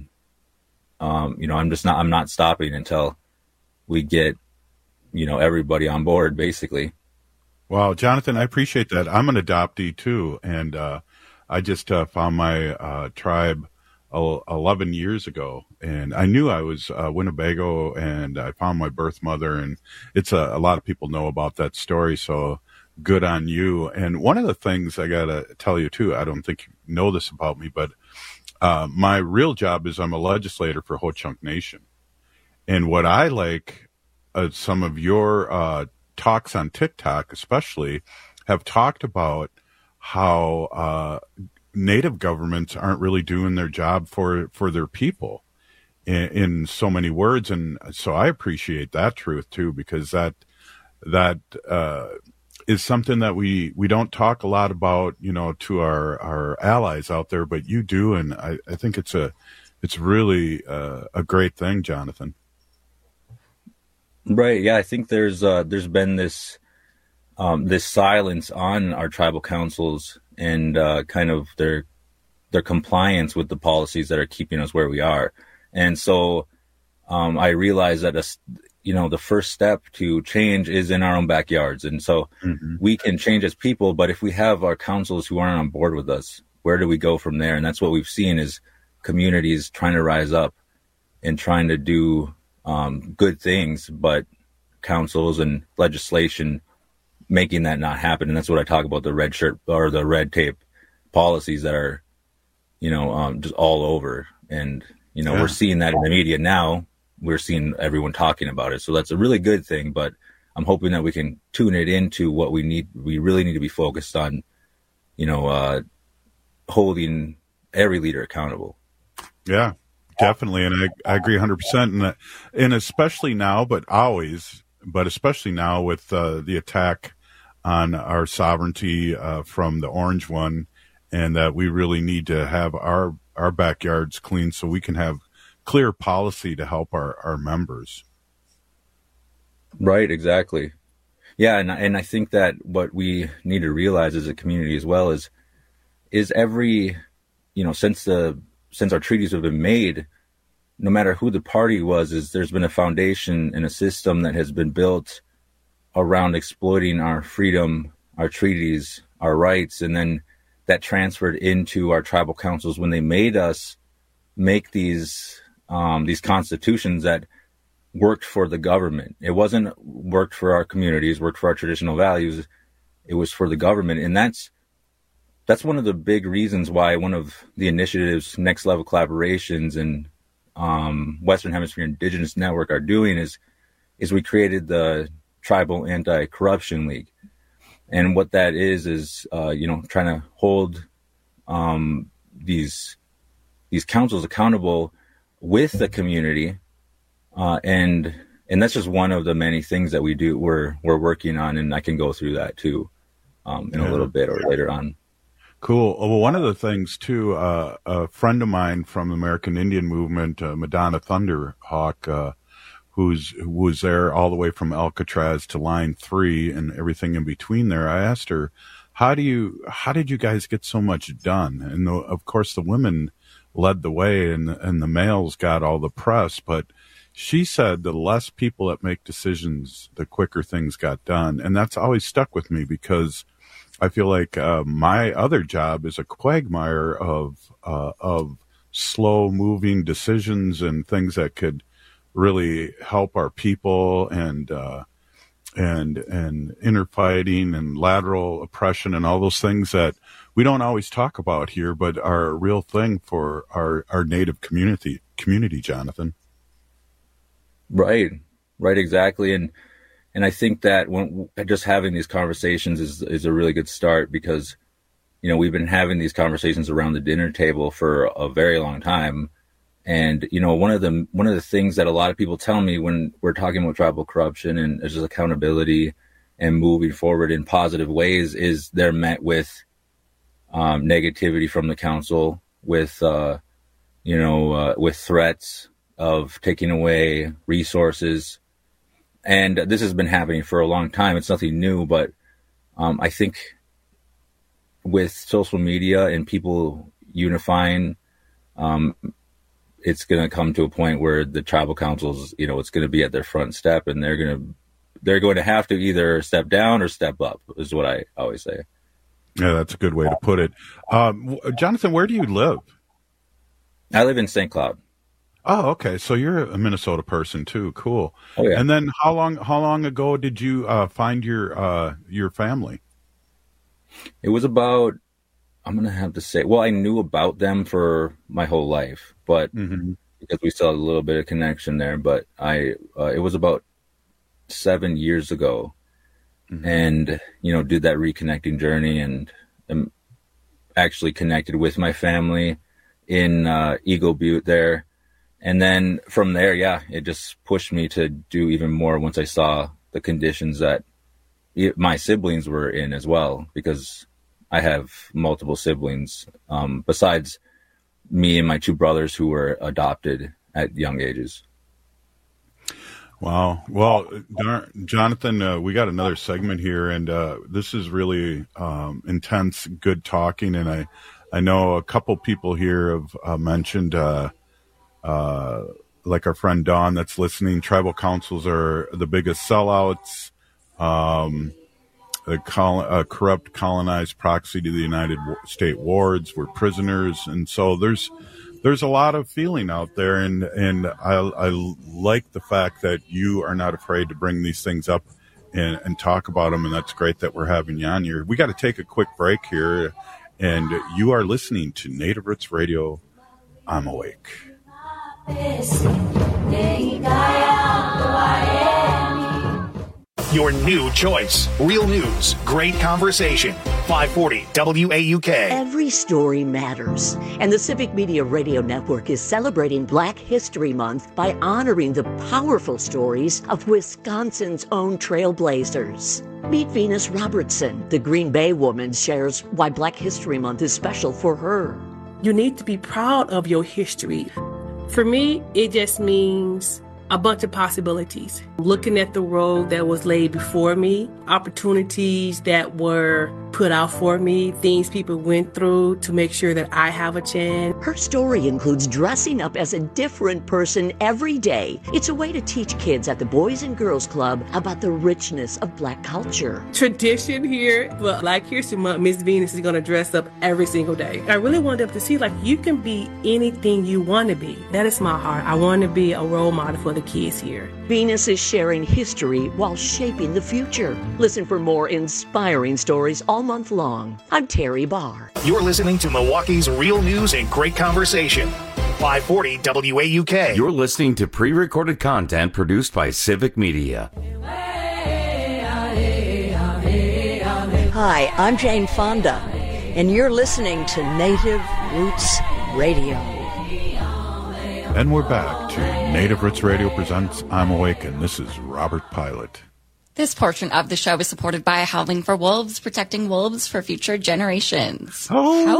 Speaker 4: I'm not stopping until we get, everybody on board, basically.
Speaker 17: Wow, Jonathan, I appreciate that. I'm an adoptee too, and I just found my tribe 11 years ago, and I knew I was Winnebago, and I found my birth mother, and it's a lot of people know about that story, so good on you. And one of the things I gotta tell you too, I don't think you know this about me, but my real job is I'm a legislator for Ho-Chunk Nation. And what I like, some of your talks on TikTok especially have talked about how Native governments aren't really doing their job for their people in so many words. And so I appreciate that truth too, because that is something that we don't talk a lot about, to our allies out there, but you do. And I think it's really a great thing, Jonathan.
Speaker 4: Right. Yeah. I think there's been this silence on our tribal councils and kind of their compliance with the policies that are keeping us where we are. And so I realized that the first step to change is in our own backyards. And so we can change as people, but if we have our councils who aren't on board with us, where do we go from there? And that's what we've seen is communities trying to rise up and trying to do good things, but councils and legislation making that not happen. And that's what I talk about, the red shirt or the red tape policies that are, just all over. And, we're seeing that in the media now. We're seeing everyone talking about it. So that's a really good thing, but I'm hoping that we can tune it into what we need. We really need to be focused on, holding every leader accountable.
Speaker 17: Yeah, definitely. And I agree 100%. And especially now, but especially now with the attack on our sovereignty from the Orange One, and that we really need to have our backyards clean so we can have clear policy to help our members.
Speaker 4: Right, exactly. Yeah, and I think that what we need to realize as a community as well is every, since our treaties have been made, no matter who the party was, there's been a foundation and a system that has been built around exploiting our freedom, our treaties, our rights, and then that transferred into our tribal councils when they made us make these constitutions that worked for the government. It wasn't worked for our communities, worked for our traditional values. It was for the government. And that's one of the big reasons why one of the initiatives, Next Level Collaborations and Western Hemisphere Indigenous Network are doing is we created the Tribal Anti-Corruption League. And what that is trying to hold these councils accountable with the community, and that's just one of the many things that we're working on, and I can go through that too in a little bit or later on.
Speaker 17: Cool. Well, one of the things too, a friend of mine from the American Indian Movement, Madonna Thunderhawk, who was there all the way from Alcatraz to Line 3 and everything in between there, I asked her, how did you guys get so much done? And of course the women led the way and the males got all the press, but she said the less people that make decisions, the quicker things got done. And that's always stuck with me, because I feel like my other job is a quagmire of slow moving decisions and things that could really help our people, and inner fighting and lateral oppression and all those things that we don't always talk about here, but are a real thing for our Native community, Jonathan.
Speaker 4: Right, exactly. And I think that when just having these conversations is a really good start, because, you know, we've been having these conversations around the dinner table for a very long time. And, you know, one of the things that a lot of people tell me when we're talking about tribal corruption and just accountability and moving forward in positive ways is they're met with negativity from the council, with with threats of taking away resources. And this has been happening for a long time. It's nothing new, but I think with social media and people unifying, it's going to come to a point where the tribal councils, you know, it's going to be at their front step, and they're going to have to either step down or step up, is what I always say.
Speaker 17: Yeah, that's a good way to put it. Jonathan, where do you live?
Speaker 4: I live in St. Cloud.
Speaker 17: Oh, okay. So you're a Minnesota person too. Cool.
Speaker 4: Oh, yeah.
Speaker 17: And then how long ago did you find your family?
Speaker 4: It was about, I'm going to have to say, well, I knew about them for my whole life, but because we still had a little bit of connection there, but it was about 7 years ago, and, you know, did that reconnecting journey, and actually connected with my family in Eagle Butte there. And then from there, yeah, it just pushed me to do even more once I saw the conditions that my siblings were in as well, because I have multiple siblings, besides me and my two brothers who were adopted at young ages.
Speaker 17: Wow. Well, Jonathan, we got another segment here, and this is really intense, good talking. And I know a couple people here have mentioned, like our friend Dawn that's listening, tribal councils are the biggest sellouts, a corrupt colonized proxy to the United States wards. We're prisoners. And so there's a lot of feeling out there. And I like the fact that you are not afraid to bring these things up and talk about them. And that's great that we're having you on here. We got to take a quick break here. And you are listening to Native Roots Radio. I'm Awake.
Speaker 1: Your new choice. Real news. Great conversation. 540 WAUK.
Speaker 5: Every story matters. And the Civic Media Radio Network is celebrating Black History Month by honoring the powerful stories of Wisconsin's own trailblazers. Meet Venus Robertson. The Green Bay woman shares why Black History Month is special for her.
Speaker 6: You need to be proud of your history. For me, it just means a bunch of possibilities. Looking at the road that was laid before me, opportunities that were put out for me, things people went through to make sure that I have a chance.
Speaker 5: Her story includes dressing up as a different person every day. It's a way to teach kids at the Boys and Girls Club about the richness of Black culture.
Speaker 6: Tradition here, but Black History Month, Miss Venus is going to dress up every single day. I really wanted them to see, like, you can be anything you want to be. That is my heart. I want to be a role model for the kids here.
Speaker 5: Venus is sharing history while shaping the future. Listen for more inspiring stories all month long. I'm Terry Barr.
Speaker 1: You're listening to Milwaukee's Real News and Great Conversation. 540 WAUK.
Speaker 15: You're listening to pre-recorded content produced by Civic Media.
Speaker 5: Hi, I'm Jane Fonda, and you're listening to Native Roots Radio.
Speaker 17: And we're back to Native Roots Radio presents I'm Awake, and this is Robert Pilot.
Speaker 23: This portion of the show is supported by Howling for Wolves, protecting wolves for future generations.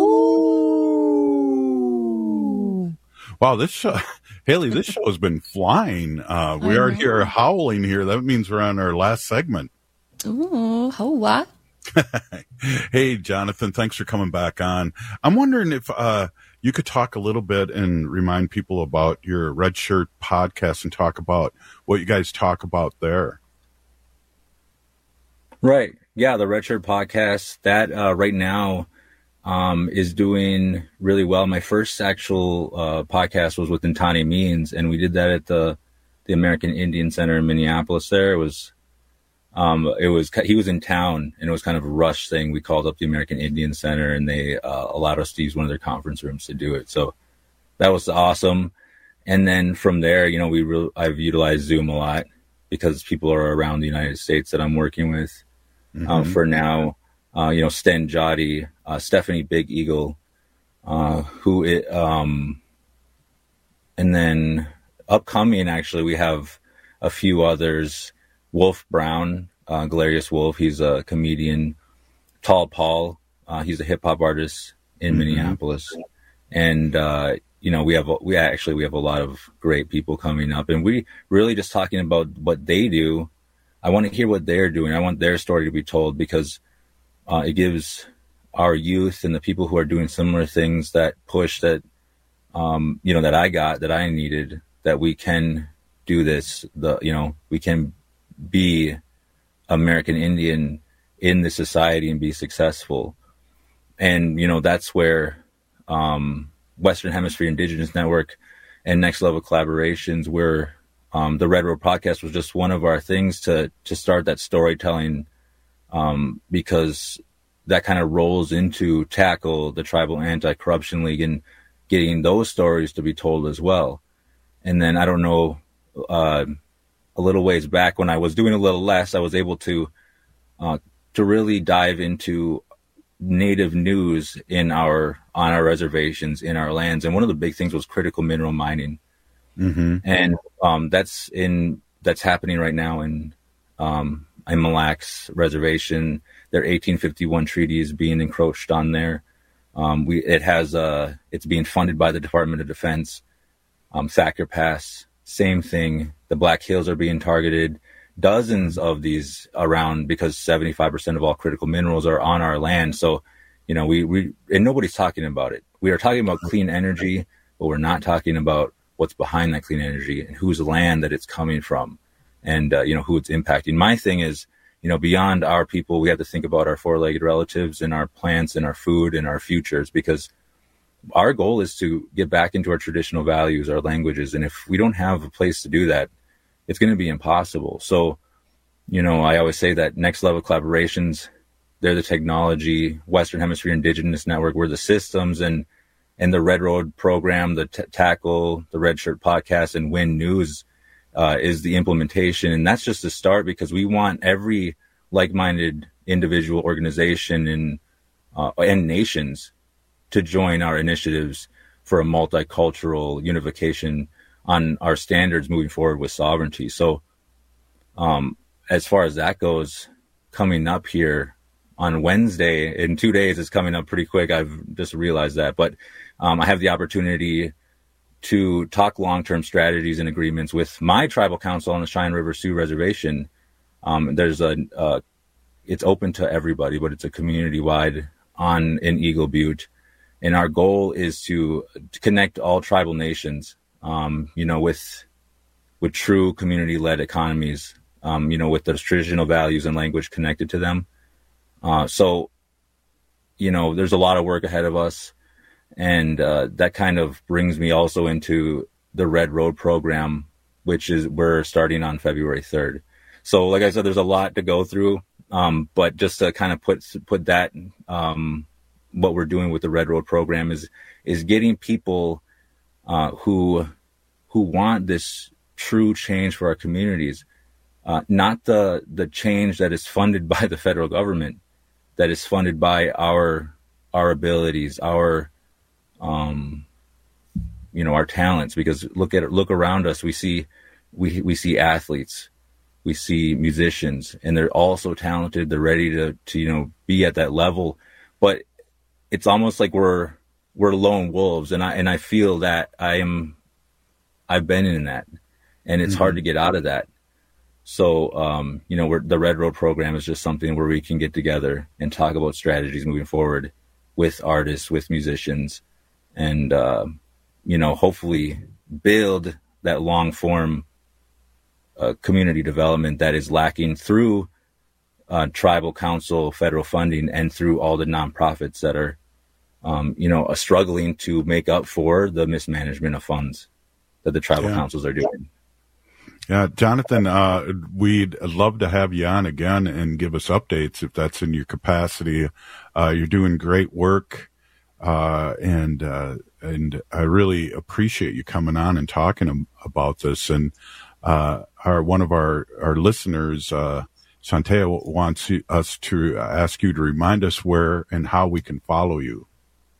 Speaker 17: Oh! Wow, this show, Haley, this show has been flying. We are here howling here. That means we're on our last segment.
Speaker 23: Ooh, what?
Speaker 17: Hey, Jonathan, thanks for coming back on. I'm wondering if you could talk a little bit and remind people about your Red Shirt podcast and talk about what you guys talk about there.
Speaker 4: Right. Yeah, the Red Shirt podcast, that right now is doing really well. My first actual podcast was with Ntani Means, and we did that at the American Indian Center in Minneapolis. There it was he was in town, and it was kind of a rush thing. We called up the American Indian Center, and they allowed us to use one of their conference rooms to do it. So that was awesome. And then from there, I've utilized Zoom a lot because people are around the United States that I'm working with. For now, Sten Jotty, Stephanie Big Eagle, and then upcoming, actually, we have a few others. Wolf Brown, Galerius Wolf, he's a comedian. Tall Paul, he's a hip hop artist in Minneapolis. And, we have a lot of great people coming up, and we really just talking about what they do. I want to hear what they're doing. I want their story to be told, because it gives our youth and the people who are doing similar things that push that, that I needed, that we can do this. We can be American Indian in this society and be successful. And, that's where Western Hemisphere Indigenous Network and Next Level Collaborations, where the Red Road podcast was just one of our things to start that storytelling, because that kind of rolls into tackle the Tribal Anti-Corruption League and getting those stories to be told as well. And then I don't know, a little ways back when I was doing a little less, I was able to really dive into Native news on our reservations, in our lands. And one of the big things was critical mineral mining. And that's happening right now in Mille Lacs Reservation. Their 1851 treaty is being encroached on there. It's being funded by the Department of Defense. Thacker Pass, same thing. The Black Hills are being targeted. Dozens of these around, because 75% of all critical minerals are on our land. So, and nobody's talking about it. We are talking about clean energy, but we're not talking about what's behind that clean energy and whose land that it's coming from, and, who it's impacting. My thing is, beyond our people, we have to think about our four-legged relatives and our plants and our food and our futures, because our goal is to get back into our traditional values, our languages. And if we don't have a place to do that, it's going to be impossible. So, I always say that Next Level Collaborations, they're the technology. Western Hemisphere Indigenous Network, we're the systems, and the Red Road program, the Tackle, the Red Shirt podcast, and Win News is the implementation. And that's just the start, because we want every like-minded individual, organization, and nations to join our initiatives for a multicultural unification on our standards moving forward with sovereignty. So as far as that goes, coming up here on Wednesday, in 2 days, it's coming up pretty quick. I've just realized that. But I have the opportunity to talk long-term strategies and agreements with my tribal council on the Cheyenne River Sioux Reservation. It's open to everybody, but it's a community-wide in Eagle Butte. And our goal is to connect all tribal nations, with true community-led economies, with those traditional values and language connected to them. So, there's a lot of work ahead of us. And that kind of brings me also into the Red Road program, which we're starting on February 3rd. So, like I said, there's a lot to go through. But just to kind of put that, what we're doing with the Red Road program is getting people who want this true change for our communities, not the change that is funded by the federal government, that is funded by our abilities, our talents. Because look around us, we see athletes, we see musicians, and they're all so talented. They're ready to be at that level, but it's almost like we're lone wolves, and I feel that I've been in that, and it's hard to get out of that. So, the Red Road program is just something where we can get together and talk about strategies moving forward with artists, with musicians, and, hopefully build that long form community development that is lacking through tribal council federal funding and through all the nonprofits that are, struggling to make up for the mismanagement of funds that the tribal councils are doing.
Speaker 17: Yeah, Jonathan, we'd love to have you on again and give us updates if that's in your capacity. You're doing great work, and I really appreciate you coming on and talking about this. And one of our listeners, Shantea, wants us to ask you to remind us where and how we can follow you.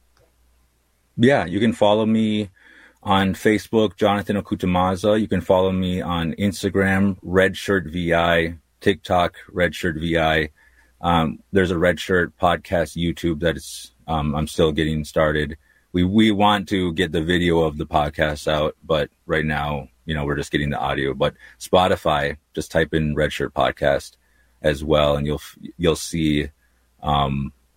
Speaker 4: Yeah, you can follow me on Facebook, Jonathan Okutamaza. You can follow me on Instagram, RedShirtVI, TikTok, RedShirtVI. There's a Red Shirt podcast YouTube that is, I'm still getting started. We want to get the video of the podcast out, but right now, we're just getting the audio. But Spotify, just type in Red Shirt Podcast as well, and you'll see a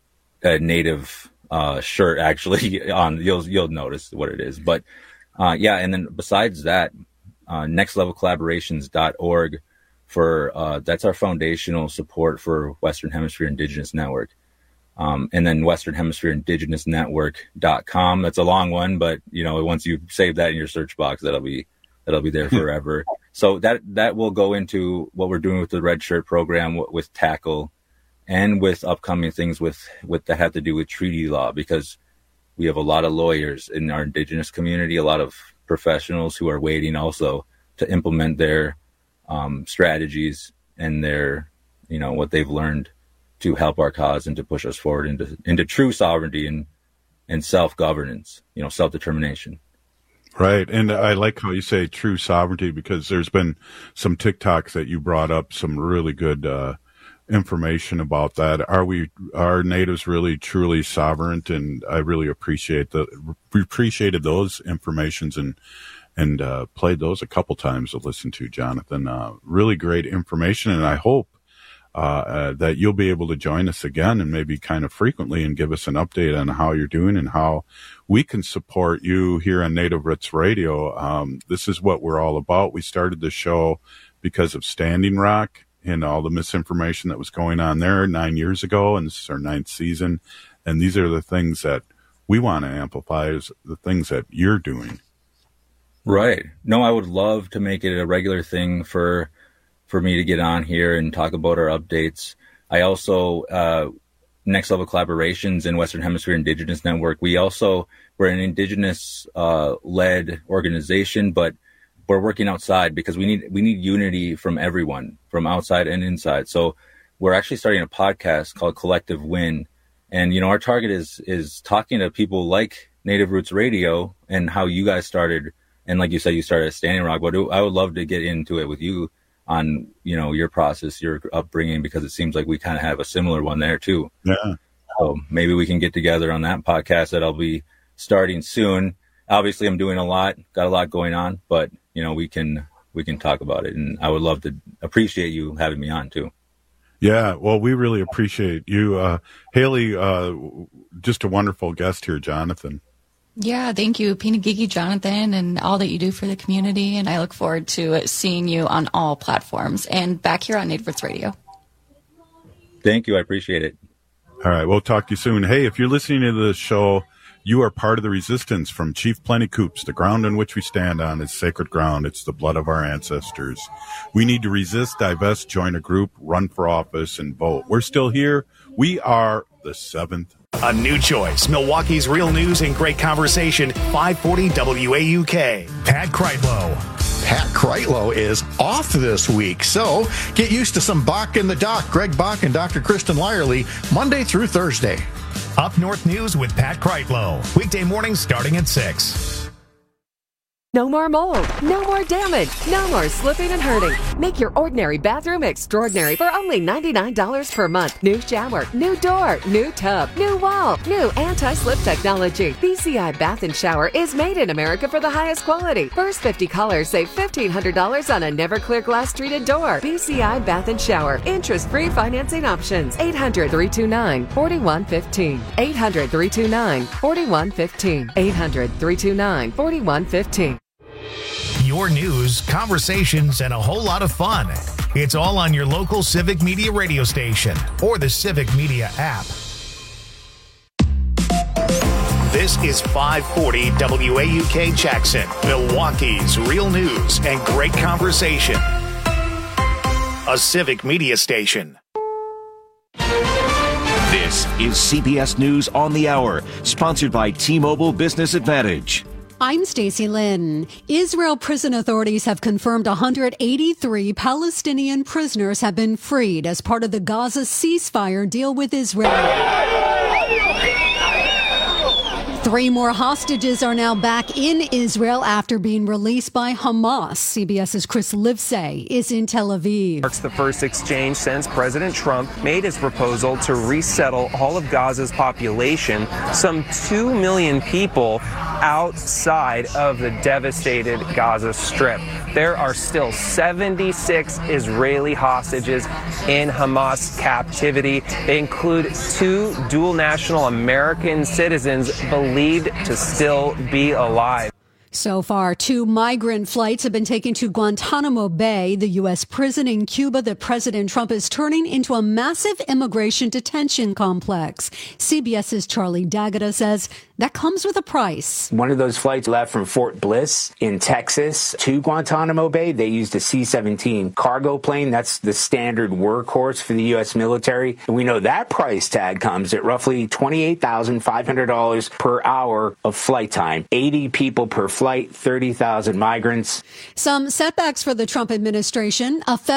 Speaker 4: native shirt actually on. You'll notice what it is, but. And then besides that, nextlevelcollaborations.org for that's our foundational support for Western Hemisphere Indigenous Network. And then Western Hemisphere Indigenous Network.com. That's a long one, but once you save that in your search box, that'll be there forever. So that will go into what we're doing with the Red Shirt program with Tackle and with upcoming things with that have to do with treaty law, because we have a lot of lawyers in our Indigenous community, a lot of professionals who are waiting also to implement their strategies and their, what they've learned to help our cause and to push us forward into true sovereignty and self-governance, self-determination.
Speaker 17: Right. And I like how you say true sovereignty, because there's been some TikToks that you brought up, some really good information about that. Are natives really truly sovereign? And I really appreciated those informations and played those a couple times to listen to, Jonathan. Really great information, and I hope that you'll be able to join us again and maybe kind of frequently and give us an update on how you're doing and how we can support you here on Native Roots Radio. This is what we're all about. We started the show because of Standing Rock and all the misinformation that was going on there 9 years ago, and this is our 9th season. And these are the things that we want to amplify, is the things that you're doing.
Speaker 4: Right. No, I would love to make it a regular thing for me to get on here and talk about our updates. I also, Next Level Collaborations in Western Hemisphere Indigenous Network, we're an Indigenous led organization, but we're working outside because we need unity from everyone, from outside and inside. So we're actually starting a podcast called Collective Win. And, our target is talking to people like Native Roots Radio and how you guys started. And like you said, you started at Standing Rock, but I would love to get into it with you on, your process, your upbringing, because it seems like we kind of have a similar one there too.
Speaker 17: Yeah.
Speaker 4: So maybe we can get together on that podcast that I'll be starting soon. Obviously I'm doing got a lot going on, but we can talk about it, and I would love to appreciate you having me on too.
Speaker 17: Yeah, well, we really appreciate you. Haley, just a wonderful guest here, Jonathan.
Speaker 23: Yeah, thank you, Pinagigi Jonathan, and all that you do for the community, and I look forward to seeing you on all platforms and back here on Native Roots Radio.
Speaker 4: Thank you, I appreciate it.
Speaker 17: All right, we'll talk to you soon. Hey, if you're listening to the show, you are part of the resistance from Chief Plenty Coups. The ground on which we stand on is sacred ground. It's the blood of our ancestors. We need to resist, divest, join a group, run for office, and vote. We're still here. We are the 7th.
Speaker 1: A new choice. Milwaukee's real news and great conversation. 540 WAUK. Pat Kreitlow.
Speaker 7: Pat Kreitlow is off this week, so get used to some Bach in the Dock. Greg Bach and Dr. Kristen Lyerly, Monday through Thursday.
Speaker 1: Up North News with Pat Kreitlow. Weekday mornings starting at 6.
Speaker 27: No more mold, no more damage, no more slipping and hurting. Make your ordinary bathroom extraordinary for only $99 per month. New shower, new door, new tub, new wall, new anti-slip technology. BCI Bath and Shower is made in America for the highest quality. First 50 callers save $1,500 on a never clear glass treated door. BCI Bath and Shower. Interest-free financing options. 800-329-4115. 800-329-4115. 800-329-4115.
Speaker 1: your news, conversations, and a whole lot of fun. It's all on your local Civic Media radio station or the Civic Media app. This is 540 WAUK Jackson, Milwaukee's real news and great conversation. A Civic Media station.
Speaker 8: This is CBS News on the Hour, sponsored by T-Mobile Business Advantage.
Speaker 3: I'm Stacey Lynn. Israel prison authorities have confirmed 183 Palestinian prisoners have been freed as part of the Gaza ceasefire deal with Israel. 3 more hostages are now back in Israel after being released by Hamas. CBS's Chris Livesay is in Tel Aviv.
Speaker 9: Marks the first exchange since President Trump made his proposal to resettle all of Gaza's population, some 2 million people outside of the devastated Gaza Strip. There are still 76 Israeli hostages in Hamas captivity. They include 2 dual national American citizens believed to still be alive.
Speaker 3: So far, 2 migrant flights have been taken to Guantanamo Bay, the U.S. prison in Cuba that President Trump is turning into a massive immigration detention complex. CBS's Charlie D'Agata says that comes with a price.
Speaker 10: One of those flights left from Fort Bliss in Texas to Guantanamo Bay. They used a C-17 cargo plane. That's the standard workhorse for the U.S. military. And we know that price tag comes at roughly $28,500 per hour of flight time. 80 people per flight, 30,000 migrants.
Speaker 3: Some setbacks for the Trump administration.